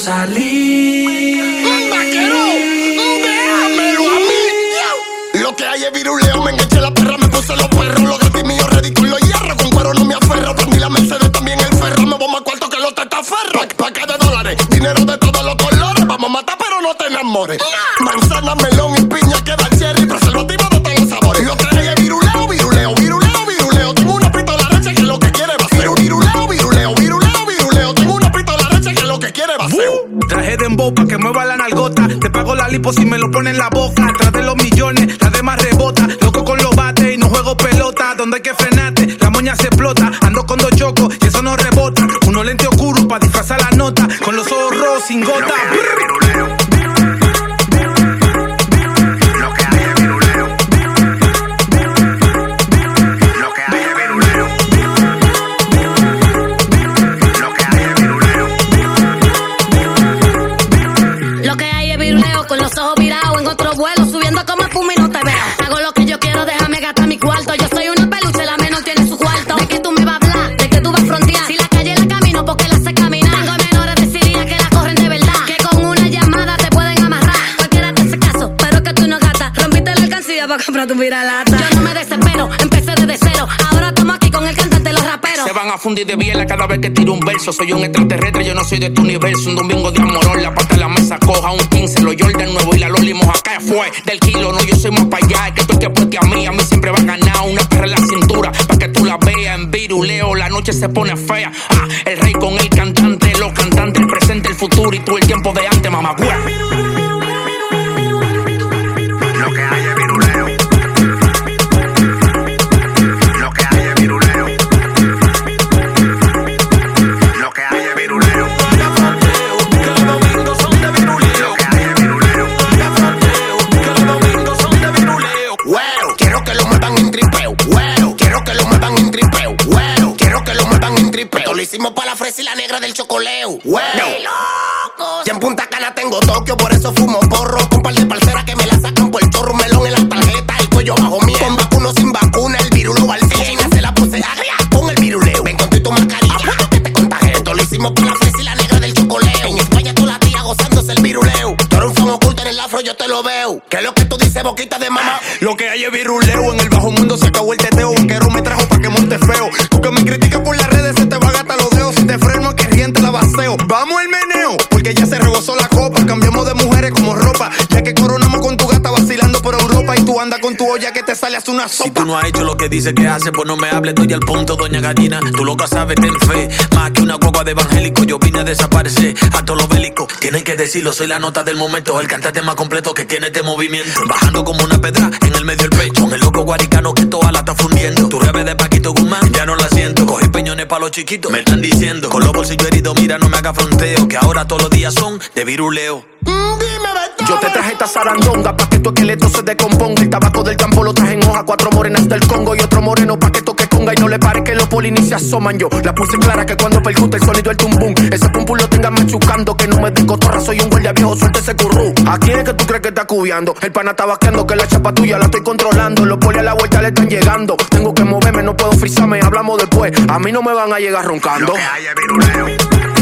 salir. ¡Vaquero! ¡Déjamelo a mí! Lo que hay es viruleo, me enganché la perra, me puse los perros. Los gatos míos ready con los hierros, con cuero no me aferro. Prendí la Mercedes, también el ferro. Me voy más cuarto que los testaferros. Paquete de dólares, dinero de todos los colores. Vamos a matar pero no te enamores. Manzana, melón y piña, queda el cherry. Preservativo de todos los sabores. Lo que hay es viruleo, viruleo, viruleo, viruleo. Tengo una pistola leche que es lo que quiere vacío. Viruleo, viruleo, viruleo, viruleo. Tengo una pistola leche que es lo que quiere vacío. Traje de embo pa' que mueva la nalgota. Te pago la lipo si me lo pone en la boca. Atrás de los millones, la demás rebota. Loco con los bates y no juego pelota. Donde hay que frenarte, la moña se explota. Ando con dos chocos y eso no rebota. Unos lentes oscuros pa' disfrazar la nota. Con los ojos rojos sin gota. Tu viralata. Yo no me desespero, empecé desde cero. Ahora estamos aquí con el cantante de los raperos. Se van a fundir de biela cada vez que tiro un verso. Soy un extraterrestre, yo no soy de tu universo. Un domingo de amorón, la parte de la mesa coja un 15, los Jordan nuevo y la Loli acá fue del kilo. No, yo soy más para allá, es que tú que apueste a mí siempre va a ganar una perra en la cintura, pa' que tú la veas. En viruleo la noche se pone fea. El rey con el cantante, los cantantes, el presente, el futuro y tú el tiempo de antes, mamá. Lo que hay es viruleo. Lo hicimos pa' la fresa y la negra del chocoleo. ¡Wow! Y en Punta Cana tengo Tokio, por eso fumo porro. Con par de parceras que me la sacan por el chorro. Un melón en las tarjetas, el cuello bajo mí. Con vacuno sin vacuna, el virulo al 100. Se la puse agria con el viruleo. Ven con tu mascarilla, apuesto que te contagié. Esto lo hicimos pa' la fresa y la negra del chocoleo. En España tú la tía gozándose el viruleo. Tú eres un fan oculto en el afro, yo te lo veo. ¿Qué es lo que tú dices, boquita de mamá? Lo que hay es viruleo. En el bajo mundo se acabó el teteo. Vaquero me trajo pa' que monte feo. Tú que me criticas por las redes, se te va a gastar los dedos. Si te freno, que riente la vaceo. Vamos el meneo, porque ya se rebosó la copa. Cambiamos de mujeres como ropa. Ya que coronamos con tu gata vacilando por Europa. Y tú andas con tu olla que te sale hasta una sopa. Si tú no has hecho lo que dice que hace, pues no me hables, estoy al punto, doña gallina. Tú loca sabes, ten fe. Más que una guagua de evangélico, yo vine a desaparecer a todos los bélicos. Tienen que decirlo, soy la nota del momento. El cantante más completo que tiene este movimiento. Bajando como una pedra en el medio del pecho. Con el loco guaricano que toda la está fundiendo. Tu rebe de Paquito Guzmán, ya no la siento. Cogí peñones pa' los chiquitos, me están diciendo. Con los bolsillos heridos, mira, no me haga fronteo. Que ahora todos los días son de viruleo. Yo te traje esta zarandonga pa' que tu esqueleto se decomponga. El tabaco del campo lo traje en hoja. 4 morenas del Congo y otro moreno pa' que toque conga. Y no le pare que los polinis se asoman. Yo la puse clara que cuando percute el sonido el tumbum. Ese pum pum lo tenga machucando. Que no me den cotorra, soy un guardia viejo, suelta ese curru. ¿A quién es que tú crees que está cubiando? El pana está vaqueando, que la chapa tuya la estoy controlando. Los polis a la vuelta le están llegando. Tengo que moverme, no puedo frisarme, hablamos después. A mí no me van a llegar roncando. Lo que hay es viruleo.